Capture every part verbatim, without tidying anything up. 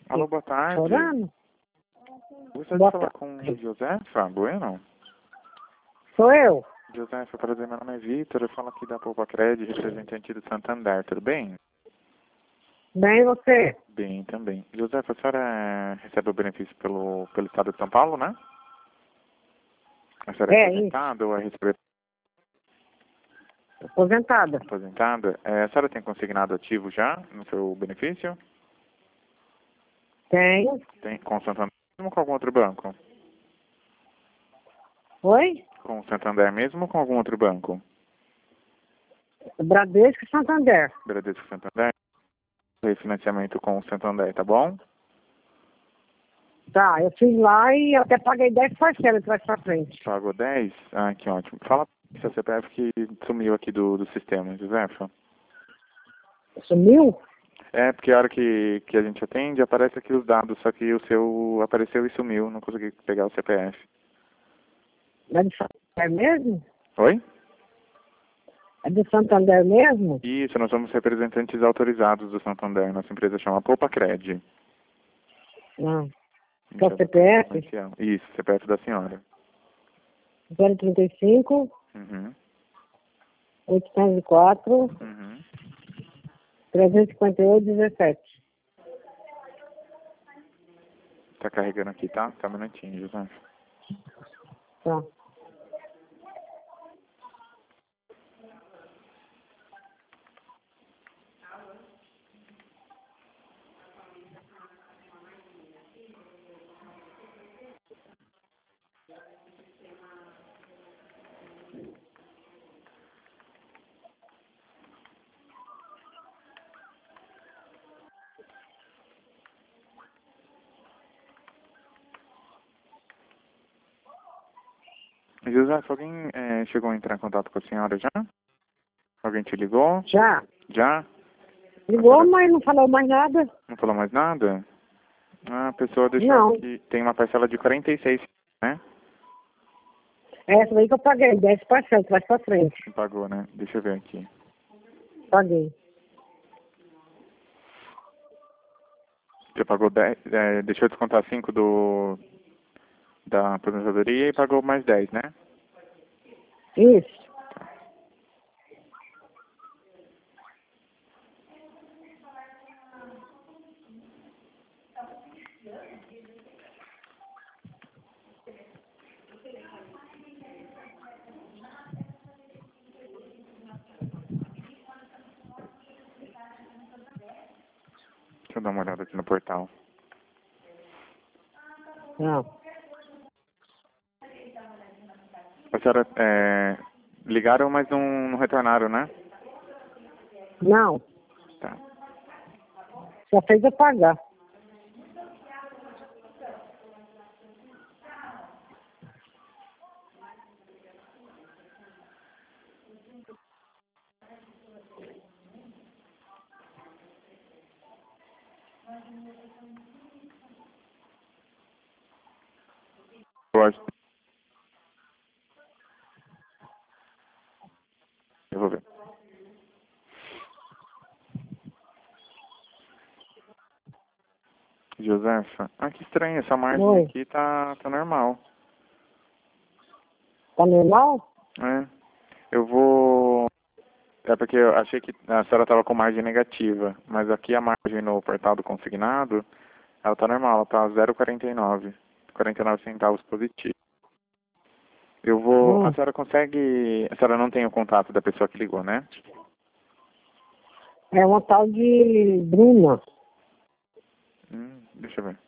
Alô, boa tarde. Chorando? Gostaria Boa de falar tarde. com o Josefa Bueno. Sou eu. Josefa, prazer, meu nome é Vitor, eu falo aqui da Poupa Cred, representante do Santander, tudo bem? Bem, você? Bem, também. Josefa, a senhora recebe o benefício pelo, pelo estado de São Paulo, né? A senhora é, É, aposentada ou é recebe- Aposentada. aposentada? É, a senhora tem consignado ativo já no seu benefício? Tenho. Tem com o Santander mesmo ou com algum outro banco? Oi? Com o Santander mesmo ou com algum outro banco? Bradesco e Santander. Bradesco Santander? Refinanciamento com o Santander, tá bom? Tá, eu fiz lá e até paguei dez parcelas atrás pra frente. Pagou dez? Ah, que ótimo. Fala pro seu C P F que sumiu aqui do, do sistema, Josefa. Sumiu? É, porque a hora que, que a gente atende, aparece aqui os dados, só que o seu apareceu e sumiu, não consegui pegar o C P F. É de Santander mesmo? Oi? É de Santander mesmo? Isso, nós somos representantes autorizados do Santander. Nossa empresa chama Poupa Cred. Não. Que é o C P F? Comercial. Isso, C P F da senhora. zero trinta e cinco, Uhum, oitocentos e quatro, uhum. trezentos e cinquenta e oito, dezessete. Tá carregando aqui, tá? Tá um minutinho, Josefa. Tá. Josefa, alguém é, chegou a entrar em contato com a senhora já? Alguém te ligou? Já. Já? Ligou, senhora mas não falou mais nada. não falou mais nada? Ah, a pessoa deixou Não. aqui. Tem uma parcela de quarenta e seis, né? É essa daí que eu paguei, dez parcelas atrás pra frente. Não pagou, né? Deixa eu ver aqui. Paguei. Você pagou dez, é, deixou eu descontar cinco do, da aposentadoria e pagou mais dez, né? Isso. Deixa eu dar uma olhada aqui no portal. Não. A senhora, é, ligaram, mas não, não retornaram, né? Não. Tá. Só fez eu pagar. Eu acho. Eu vou ver. Josefa, ah, que estranho, essa margem Oi. aqui tá, tá normal. Tá normal? É. Eu vou. É porque eu achei que a senhora estava com margem negativa, mas aqui a margem no portal do consignado, ela tá normal, ela tá zero vírgula quarenta e nove. quarenta e nove centavos positivo. Eu vou. A Hum. senhora consegue. A senhora não tem o contato da pessoa que ligou, né? É uma tal de Bruna. Hum, deixa eu ver.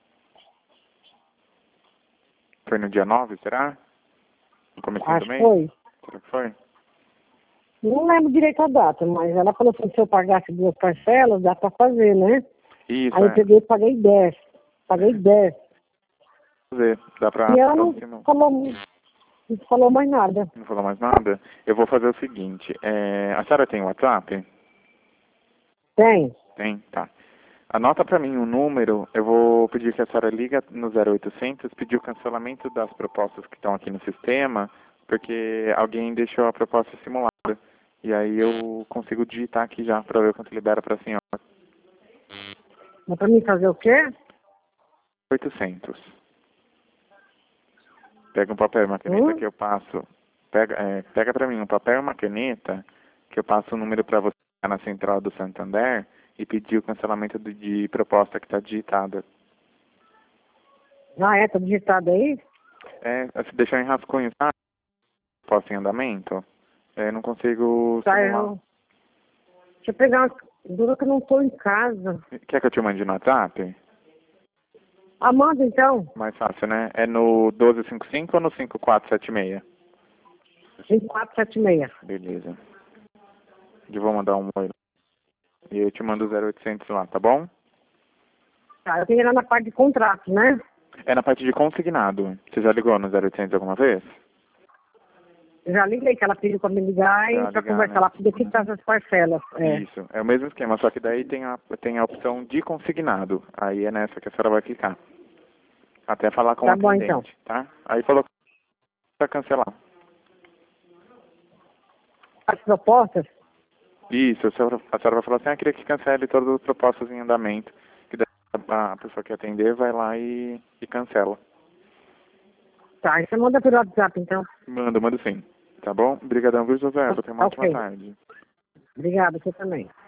Foi no dia nove, será? No comecinho do Acho que mês? foi. Será que foi? Não lembro direito a data, mas ela falou assim, se eu pagasse duas parcelas, dá pra fazer, né? Isso, Aí eu é. peguei e paguei dez. Paguei dez. Fazer. Dá pra. E ela não Próximo. falou, não falou mais nada. Não falou mais nada? Eu vou fazer o seguinte. É, a senhora tem WhatsApp? Tem. Tem? Tá. Anota pra mim o número, eu vou pedir que a senhora liga no zero oitocentos, pedir o cancelamento das propostas que estão aqui no sistema, porque alguém deixou a proposta simulada. E aí eu consigo digitar aqui já pra ver quanto libera pra senhora. Mas pra mim fazer o quê? oitocentos. Pega um papel e uma caneta Hum? que eu passo. Pega, é, pega pra mim um papel e uma caneta que eu passo o número pra você na central do Santander e pedir o cancelamento do- de proposta que tá digitada. Ah, é? Tá digitado aí? É, se deixar em rascunho, sabe? Posso em andamento. É, não consigo Tá, simular. eu... Deixa eu pegar uma... Dura que eu não tô em casa. Quer que eu te mande no WhatsApp? Ah, manda então. Mais fácil, né? É no doze cinquenta e cinco ou no cinco quatro sete seis? cinco quatro sete seis. Beleza. Eu vou mandar um oi. E eu te mando o zero oitocentos lá, tá bom? Tá, eu tenho que ir lá na parte de contrato, né? É na parte de consignado. Você já ligou no zero oitocentos alguma vez? Eu já liguei que ela pediu pra me ligar Pra e pra ligar, conversar né? lá, poder quitar essas parcelas. É. Isso. É o mesmo esquema, só que daí tem a, tem a opção de consignado. Aí é nessa que a senhora vai clicar. Até falar com o Tá bom então. atendente, tá? Aí falou que pra cancelar. As propostas? Isso, a senhora, a senhora vai falar assim, ah, queria que cancele todas as propostas em andamento. Que daí a, a pessoa que atender vai lá e, e cancela. Tá, e você manda pelo WhatsApp então. Manda, manda sim. Tá bom? Obrigadão, viu, José? Você tenha uma ótima Ok. tarde. Obrigada, você também.